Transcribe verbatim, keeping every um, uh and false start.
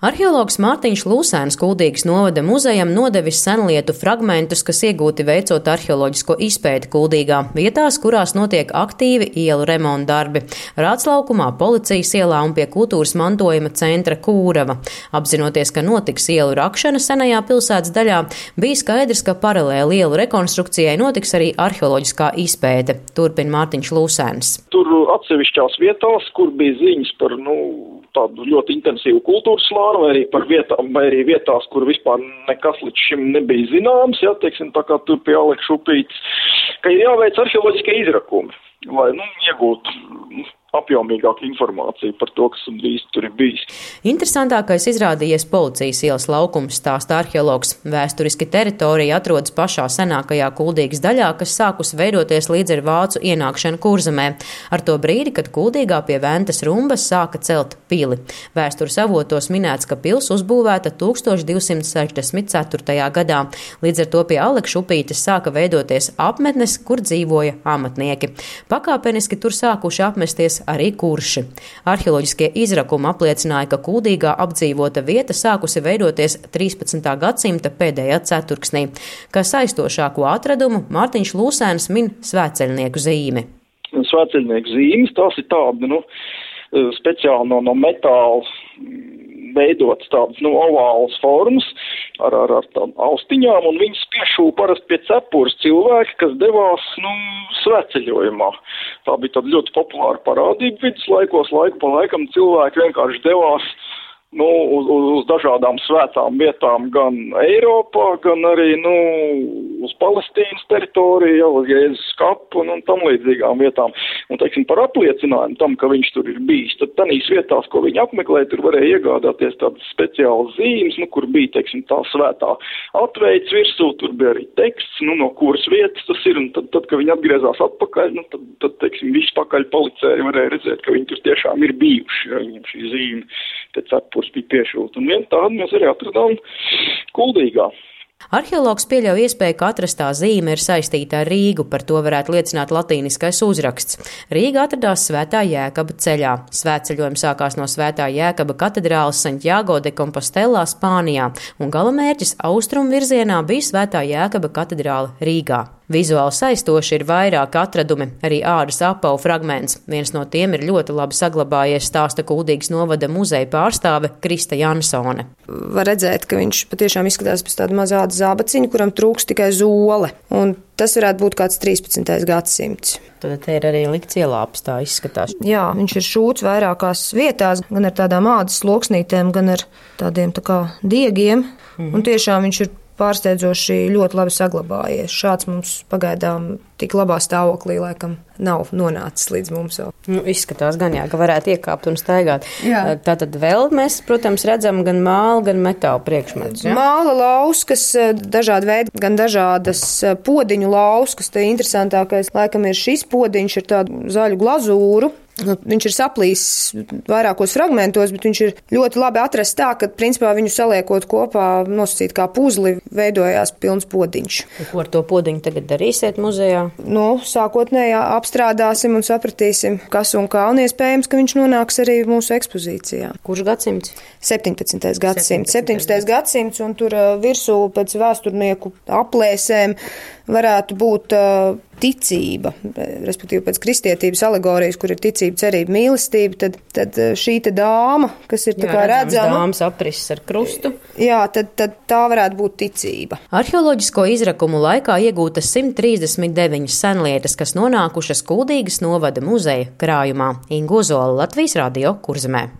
Arheologs Mārtiņš Lūsēns Kuldīgas novada muzejam nodevis senlietu fragmentus, kas iegūti veicot arheoloģisko izpēti Kuldīgā, vietās, kurās notiek aktīvi ielu remonta darbi – Rātslaukumā, Policijas ielā un pie kultūras mantojuma centra Kūrava. Apzinoties, ka notiks ielu rakšana senajā pilsētas daļā, bija skaidrs, ka paralēli ielu rekonstrukcijai notiks arī arheoloģiskā izpēte. Turpina Mārtiņš Lūsēns. Tur atsevišķās vietās, kur bija ziņas par, nu, tādu ļoti intensīvu kultūras slānu, vai arī par vietām, vai arī vietās, kur vispār nekas līdz šim nebija zināms, ja, teiksim, tā kā tur pie Aleksa upītes, ka ir jāveic arheoloģiskie izrakumi, lai, nu, iegūtu apjomīgāku informāciju par to, kas drīz tur ir bijis. Interesantākais izrādījies Policijas ielas laukums, stāsta arheologs. Vēsturiski teritorija atrodas pašā senākajā Kuldīgas daļā, kas sākus veidoties līdz ar vācu ienākšanu Kurzemē, ar to brīdi, kad Kuldīgā pie Ventas rumbas sāka celt pili. Vēstures avotos minēts, ka pils uzbūvēta tūkstoš divsimt sešdesmit ceturtajā gadā. Līdz ar to pie Aleksa upītes sāka veidoties apmetnes, kur dzīvoja amatnieki. Pakāpeniski tur sākuši apmesties arī kurši. Arheoloģiskie izrakumi apliecināja, ka Kuldīgā apdzīvota vieta sākusi veidoties trīspadsmitā gadsimta pēdējā ceturksnī. Kā saistošāko atradumu Mārtiņš Lūsēns min svētceļnieku zīmi. Svētceļnieku zīmes, tās ir tāda, nu, speciāli no, no metāla veidotas tādas, nu, ovālas formas ar, ar, ar tādām austiņām, un viņas piešūva parasti pie cepures cilvēki, kas devās, nu, svētceļojumā. Tā bija tāda ļoti populāra parādība viduslaikos, laiku pa laikam cilvēki vienkārši devās, nu, uz, uz dažādām svētām vietām, gan Eiropā, gan arī, nu, uz Palestīnas teritoriju, jau uz Jēzus kapu un, un tam līdzīgām vietām. Un, teiksim, par apliecinājumu tam, ka viņš tur ir bijis, tad tanīs vietās, ko viņi apmeklēja, tur varēja iegādāties tādas speciālas zīmes, nu, kur bija, teiksim, tā svētā atveids virsū, tur bija arī teksts, nu, no kuras vietas tas ir, un tad, tad kad viņi atgriezās atpakaļ, nu, tad, tad teiksim, visi pakaļ policēri varēja redzēt, ka viņi tur tiešām ir bijuši, ja viņam šī zīme te cepurs bija piešūt. Un vien tādu mēs arī atradām Kuldīgā. Arheologs pieļauj iespēju, ka atrastā zīme ir saistīta ar Rīgu, par to varētu liecināt latīniskais uzraksts. Rīga atradās Svētā Jēkaba ceļā. Svētceļojums sākās no Svētā Jēkaba katedrāles Santiago de Compostelā, Spānijā, un galamērķis austrumu virzienā bija Svētā Jēkaba katedrāle Rīgā. Vizuāli saistoši ir vairāki atradumi, arī ādas apavu fragments. Viens no tiem ir ļoti labi saglabājies, stāsta Kuldīgas novada muzeja pārstāve Krista Jansone. Var redzēt, ka viņš patiešām izskatās pēc tāda mazā zābaciņa, kuram trūks tikai zole. Un tas varētu būt kāds trīspadsmitais gadsimts. Tad te ir arī likts ielāps, tā izskatās. Jā, viņš ir šūts vairākās vietās, gan ar tādām ādas sloksnītēm, gan ar tādiem tā kā diegiem. Mhm. Un tiešām viņš ir pārsteidzoši ļoti labi saglabājies. Šāds mums pagaidām tik labā stāvoklī laikam nav nonācis līdz mums vēl. Nu, izskatās gan jā, ka varētu iekāpt un staigāt. Jā. Tātad vēl mēs, protams, redzam gan māla, gan metāla priekšmetus. Ja? Māla lauskas, dažādi veidi, gan dažādas podiņu lauskas. Te interesantākais laikam ir šis podiņš ar tādu zaļu glazūru. Nu, viņš ir saplīsis vairākos fragmentos, bet viņš ir ļoti labi atrasts tā, ka principā viņu saliekot kopā, nosacīt kā puzli, veidojās pilns podiņš. Ko ar to podiņu tagad darīsiet muzejā? Nu, sākotnēji apstrādāsim un sapratīsim, kas un kā, un iespējams, ka viņš nonāks arī mūsu ekspozīcijā. Kurš gadsimts? septiņpadsmitais gadsimts. septiņpadsmitais gadsimts, un tur virsū pēc vēsturnieku aplēsēm varētu būt uh, ticība, respektīvi pēc kristietības alegorijas, kur ir ticība, cerība, mīlestība, tad, tad šī te dāma, kas ir tā kā redzama. Dāmas aprises ar krustu. Jā, tad, tad tā varētu būt ticība. Arheoloģisko izrakumu laikā iegūtas simt trīsdesmit deviņas senlietas, kas nonākušas Kuldīgas novada muzeja krājumā. Inga Ozola, Latvijas radio, Kurzemē.